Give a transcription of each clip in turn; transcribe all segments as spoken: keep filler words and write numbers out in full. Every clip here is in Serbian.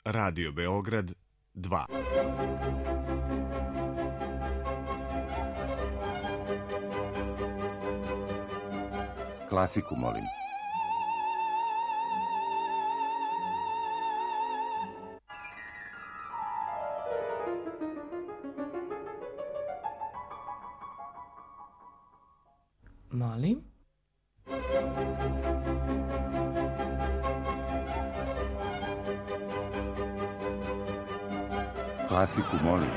Radio Beograd dva. Klasiku, molim. Molim? Klasiku, molim.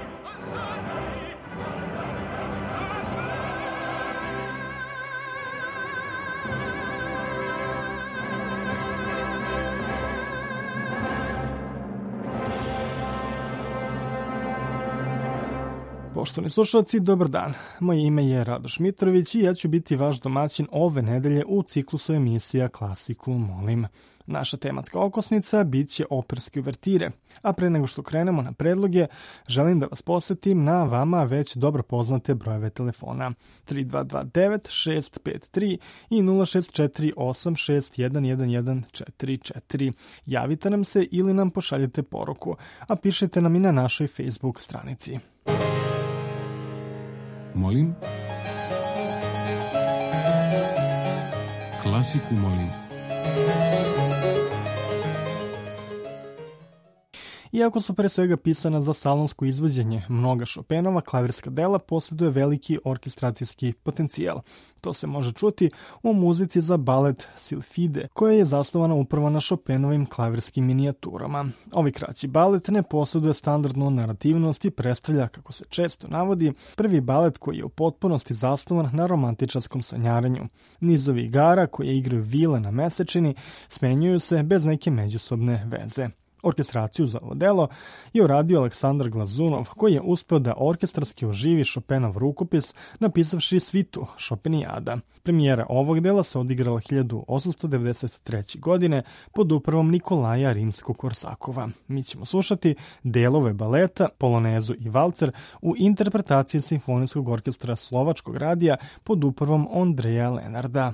Poštovani slušalci, dobar dan. Moje ime je Radoš Mitrović i ja ću biti vaš domaćin ove nedelje u ciklusu emisija Klasiku, molim. Naša tematska okosnica bit će operske uvertire, a pre nego što krenemo na predloge, želim da vas posjetim na vama već dobro poznate brojeve telefona tri dva dva devet šest pet tri i nula šest četiri osam šest jedan jedan jedan četiri četiri. Javite nam se ili nam pošaljete poruku, a pišete nam i na našoj Facebook stranici. Molim? Klasiku, molim. Iako su pre svega pisana za salonsko izvođenje, mnoga Chopinova klavirska dela posjeduje veliki orkestracijski potencijal. To se može čuti u muzici za balet Silfide, koja je zasnovana upravo na Chopinovim klavirskim minijaturama. Ovaj kraći balet ne posjeduje standardnu narativnost i predstavlja, kako se često navodi, prvi balet koji je u potpunosti zasnovan na romantičarskom sanjarenju. Nizovi igara koje igraju vile na mesečini smenjuju se bez neke međusobne veze. Orkestraciju za ovo delo je uradio Aleksandar Glazunov, koji je uspeo da orkestarski oživi Chopinov rukopis napisavši svitu Chopinijada. Premijera ovog dela se odigrala hiljadu osamsto devedeset treće. godine pod upravom Nikolaja Rimsko-Korsakova. Mi ćemo slušati delove baleta, polonezu i valcer u interpretaciji Simfonijskog orkestra Slovačkog radija pod upravom Ondreja Lenarda.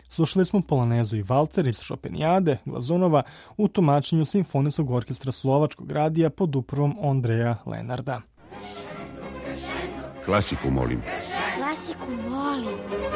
Slušali smo polonezu i valcer iz Šopenijade Glazunova u tumačenju Simfonijskog orkestra Slovačkog radija pod upravom Ondreja Lenarda. Klasiku, molim. Klasiku volim.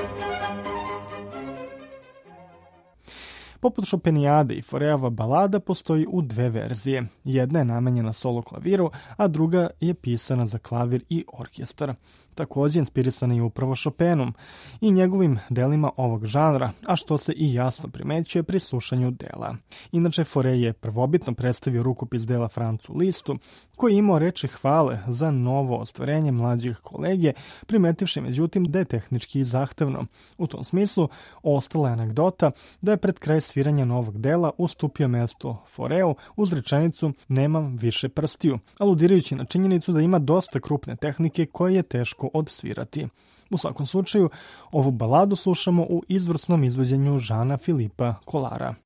Poput Šopenijade i Foreova balada postoji u dve verzije. Jedna je namenjena solo klaviru, a druga je pisana za klavir i orkestar. Također inspirisana je upravo Chopinom i njegovim delima ovog žanra, a što se i jasno primećuje pri slušanju dela. Inače, Fauré je prvobitno predstavio rukopis dela Francu Listu, koji je imao reči hvale za novo ostvarenje mlađih kolege, primetivši međutim da je tehnički zahtevno. U tom smislu, ostala je anegdota da je pred kraj sviranja novog dela ustupio mesto Faureu uz rečenicu "nemam više prstiju", aludirajući na činjenicu da ima dosta krupne tehnike koje je teško odsvirati. U svakom slučaju, ovu baladu slušamo u izvrsnom izvođenju Žana Filipa Kolara.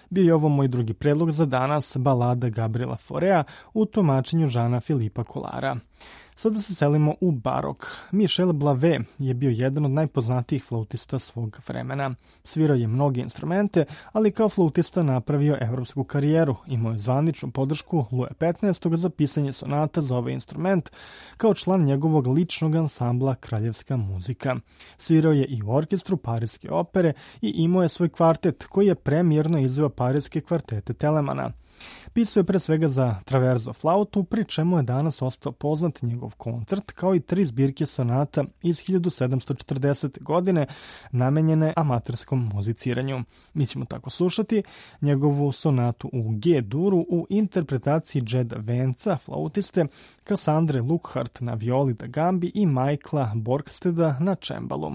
Bio je ovo moj drugi predlog za danas, balada Gabriela Faurea u tumačenju Žana Filipa Kolara. Sada se selimo u barok. Michel Blavet je bio jedan od najpoznatijih flautista svog vremena. Svirao je mnoge instrumente, ali kao flautista napravio evropsku karijeru. Imao je zvaničnu podršku Luja petnaestog za pisanje sonata za ovaj instrument, kao član njegovog ličnog ansambla Kraljevska muzika. Svirao je i u orkestru Pariske opere i imao je svoj kvartet koji je premijerno izveo Pariske kvartete Telemana. Pisao je pre svega za traverzo flautu, pri čemu je danas ostao poznat njegov koncert, kao i tri zbirke sonata iz hiljadu sedamsto četrdesete. godine namenjene amaterskom muziciranju. Mi ćemo tako slušati njegovu sonatu u G-duru u interpretaciji Jeda Venca, flautiste, Cassandre Lookhart na violi da gambi i Michaela Borgsteda na čembalu.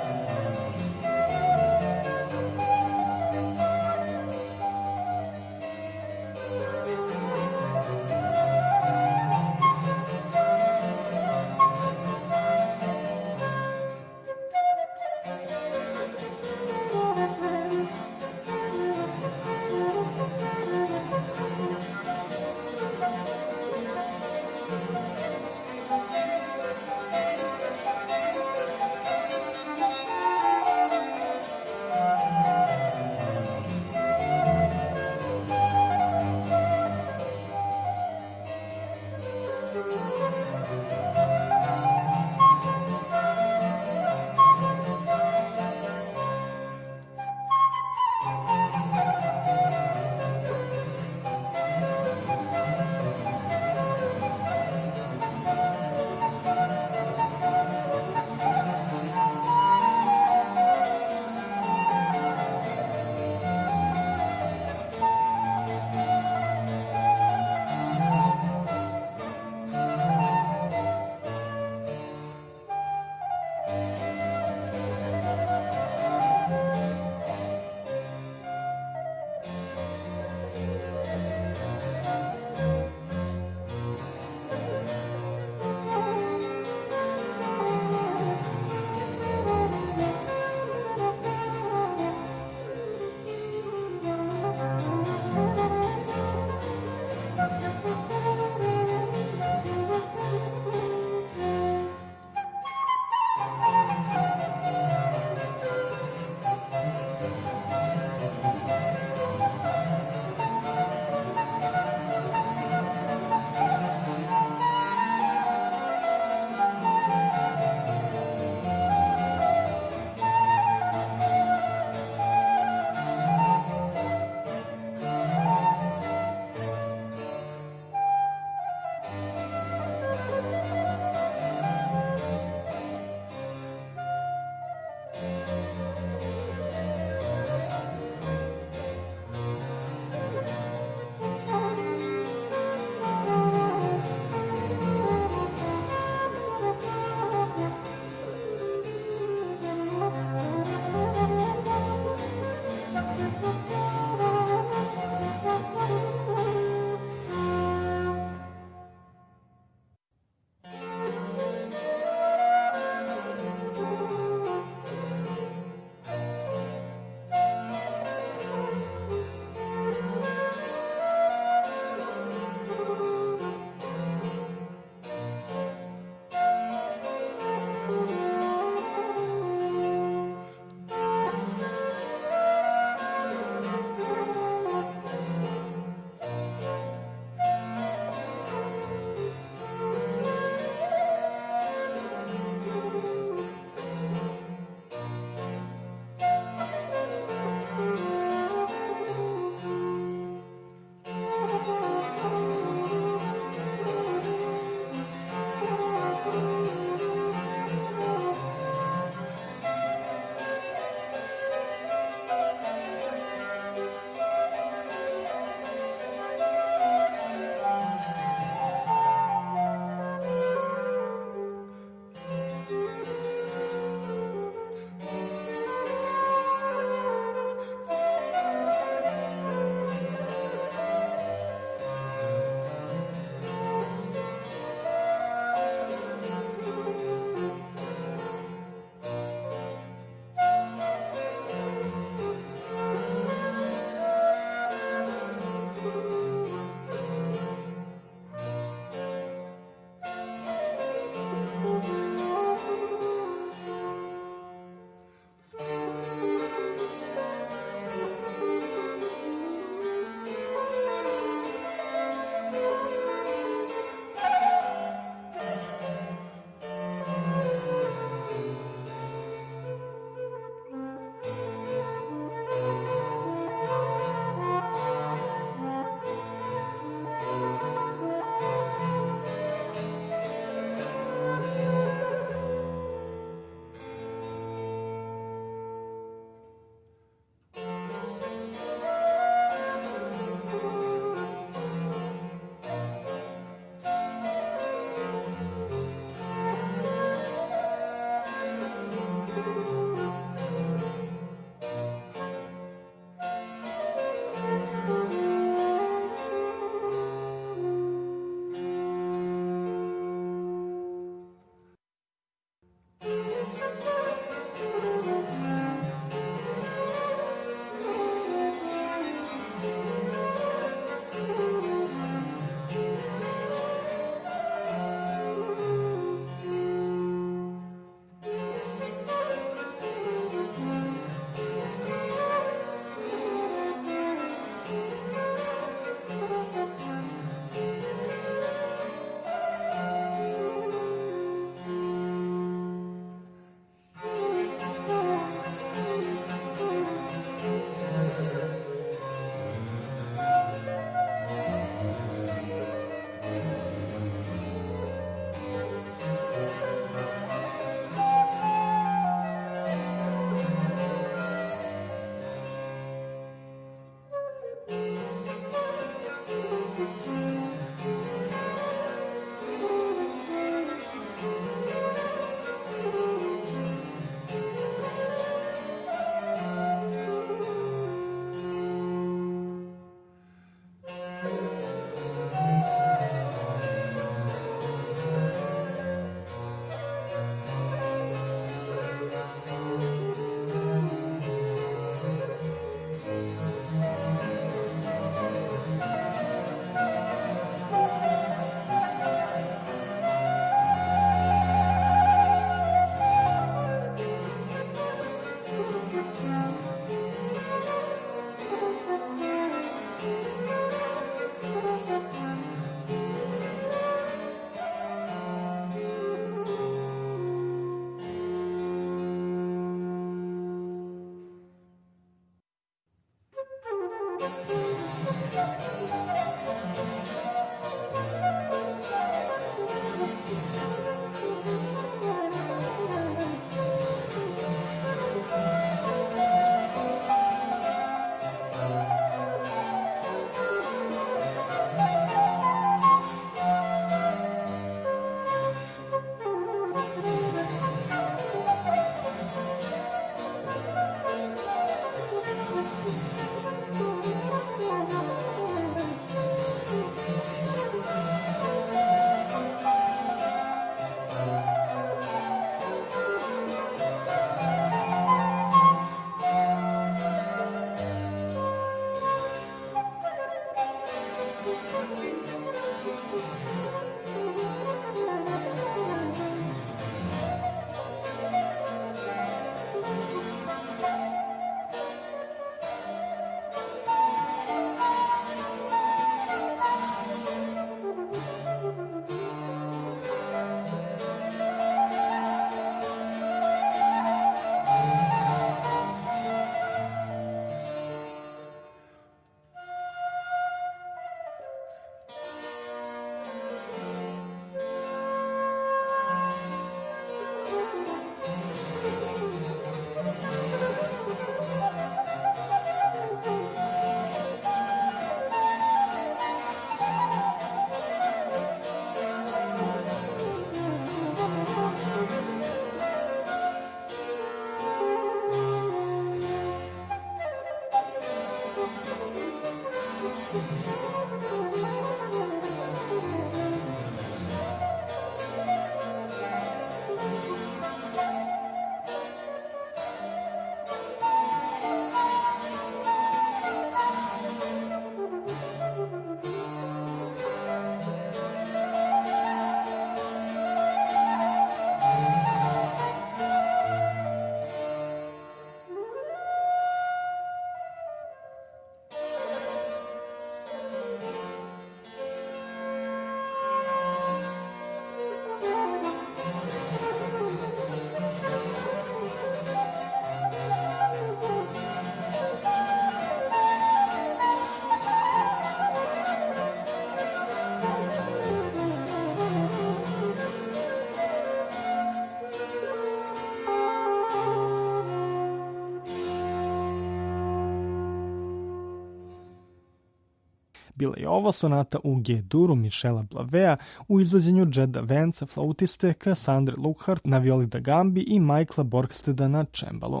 Bila je ovo sonata u G-duru Michela Blavea u izvođenju Jeda Vance, flautiste, Cassandre Lockhart na violi da gambi i Michaela Borgsteda na čembalu.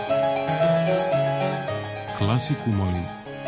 Klasiku molim.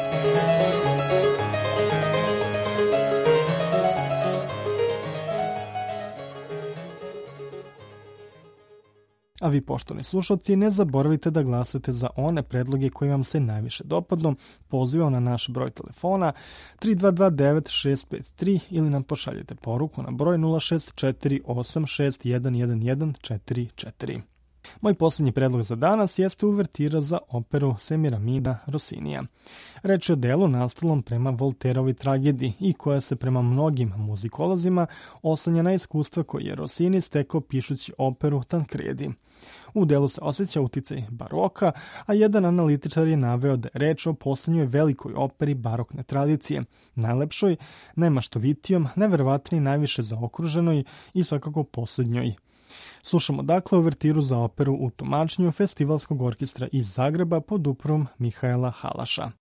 A vi, poštovani slušalci, ne zaboravite da glasate za one predloge koji vam se najviše dopadnu. Pozivam na naš broj telefona tri dva dva devet šest pet tri ili nam pošaljete poruku na broj nula šest četiri osam šest jedan jedan jedan četiri četiri. Moj posljednji predlog za danas jeste uvertira za operu Semiramida Rossinija. Reč je o delu nastalom prema Volterovi tragediji i koja se prema mnogim muzikolozima oslanja na iskustva koje je Rossini stekao pišući operu Tancredi. U delu se osjeća uticaj baroka, a jedan analitičar je naveo da je reč o poslednjoj velikoj operi barokne tradicije, najlepšoj, najmaštovitijom, najverovatnije najviše zaokruženoj i svakako poslednjoj. Slušamo dakle uvertiru za operu u tumačenju Festivalskog orkestra iz Zagreba pod upravom Mihaela Halaša.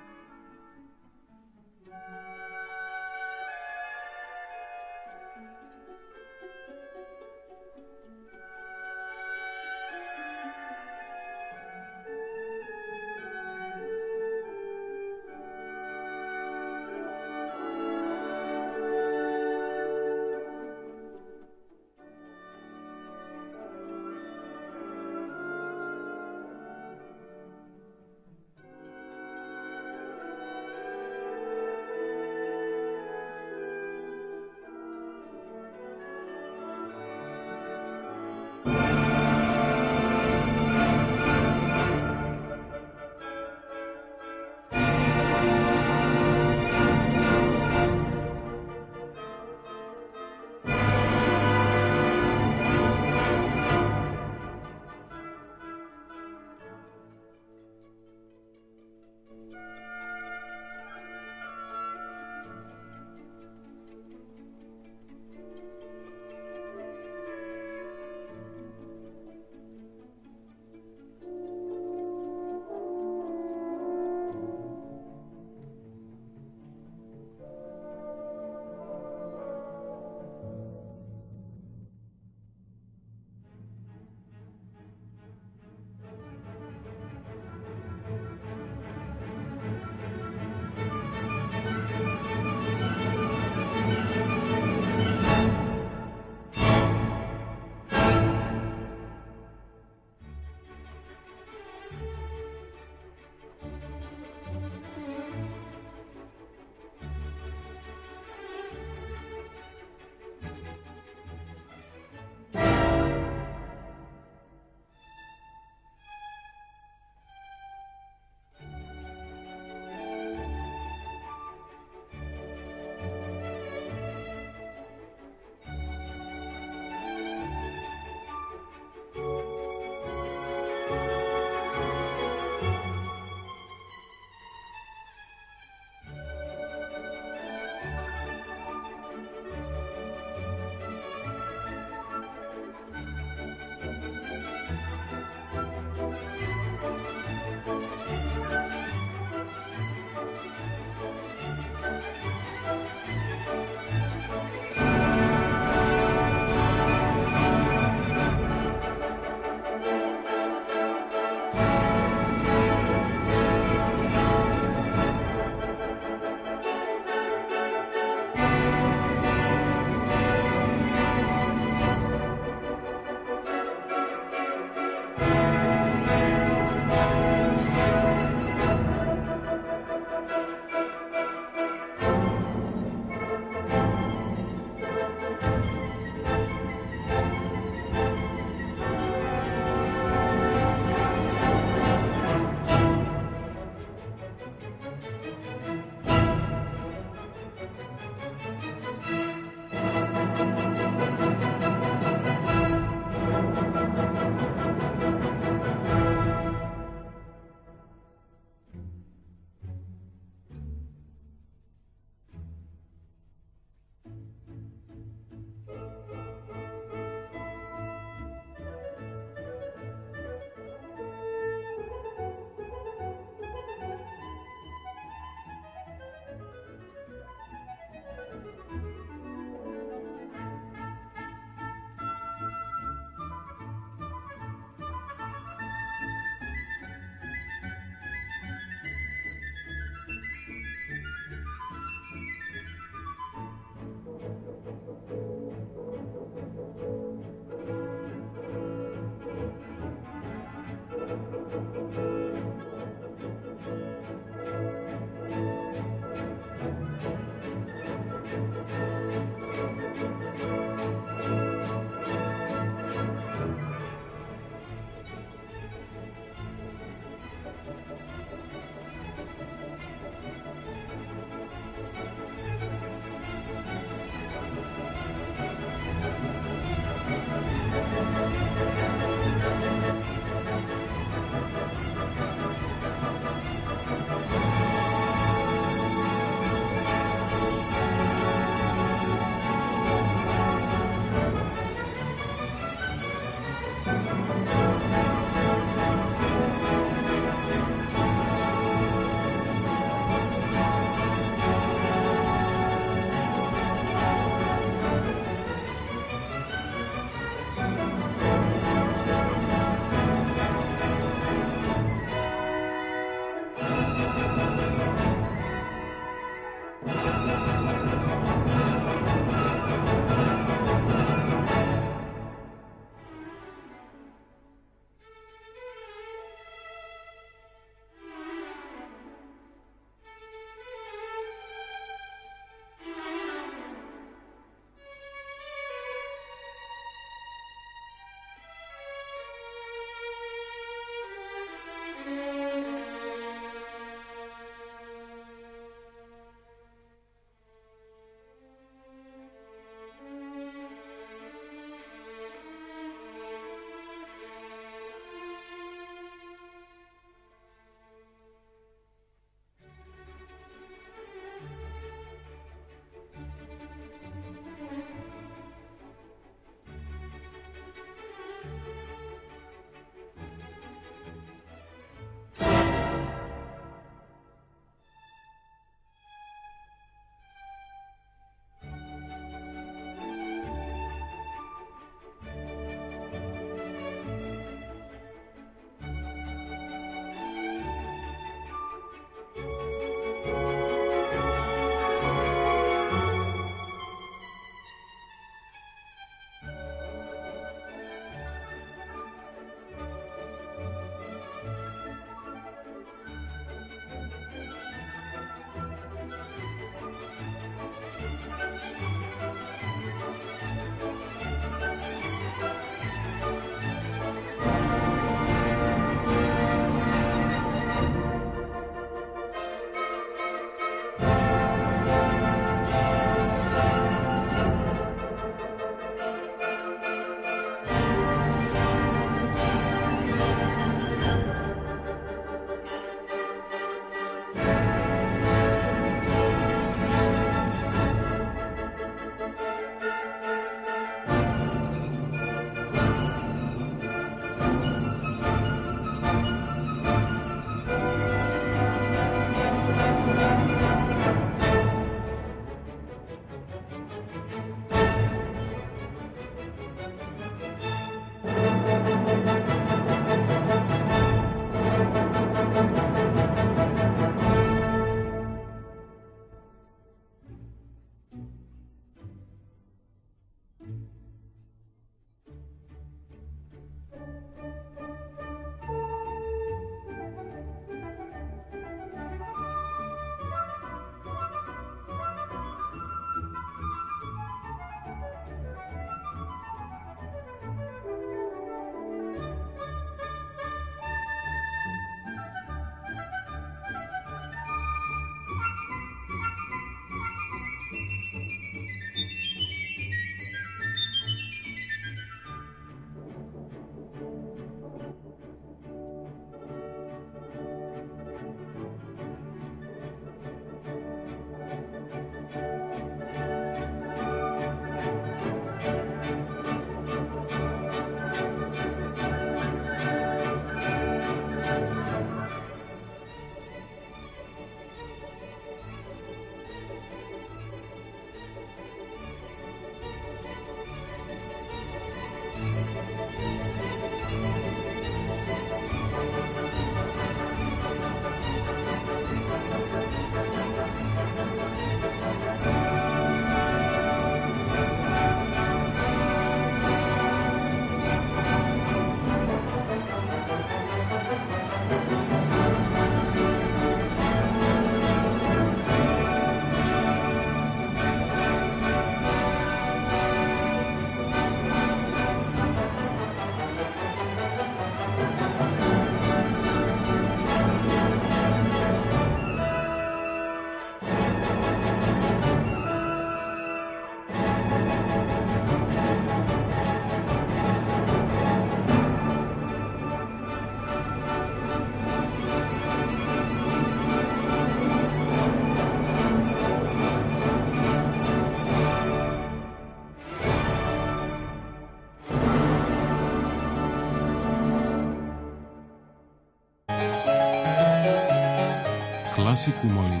Klasiku molim.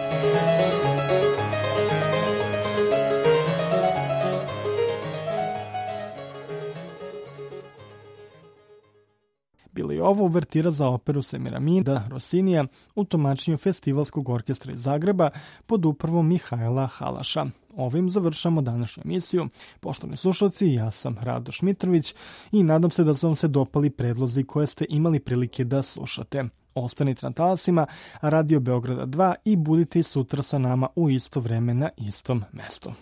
Bila je ovo uvertira za operu Semiramida Rossinija u tumačenju Festivalskog orkestra iz Zagreba pod upravom Mihajla Halaša. Ovim završamo današnju emisiju. Poštovani slušalci, ja sam Radoš Mitrović i nadam se da su vam se dopali predlozi koje ste imali prilike da slušate. Ostanite na talasima Radio Beograda dva i budite i sutra sa nama u isto vreme na istom mestu.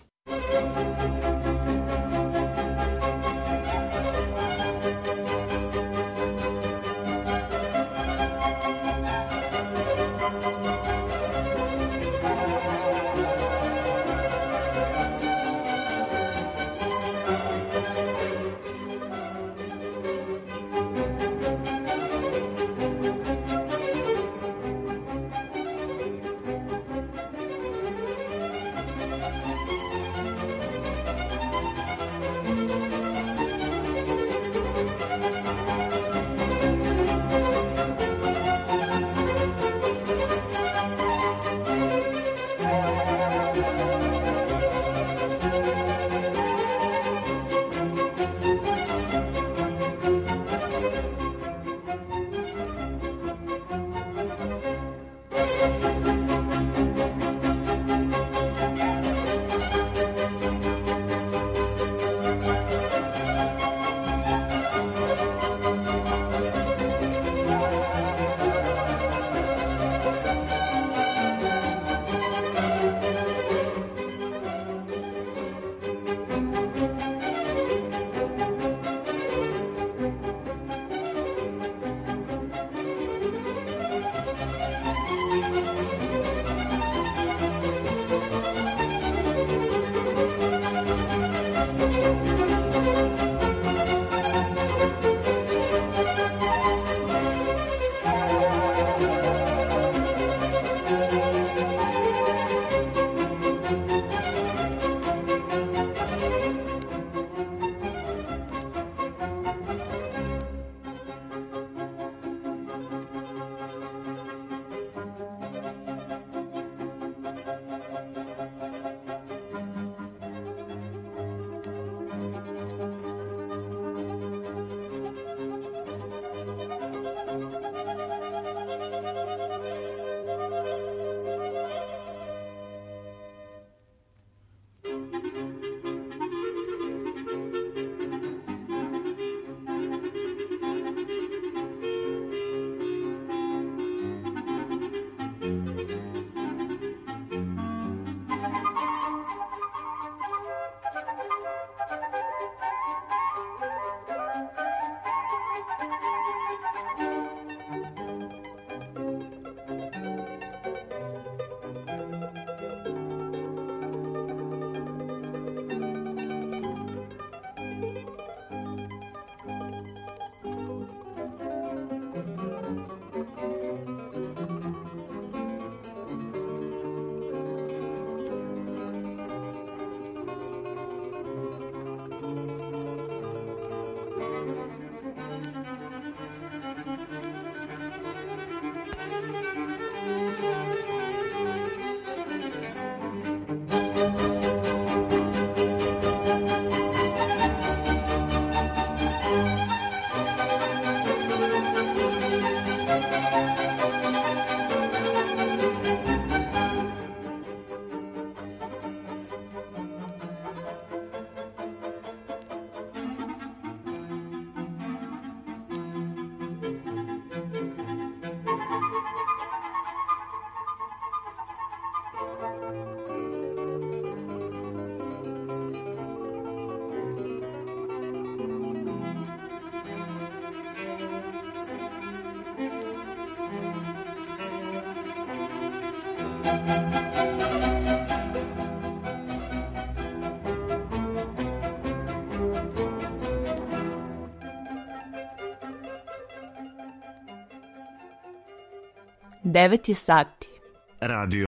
Devet je sati. Radio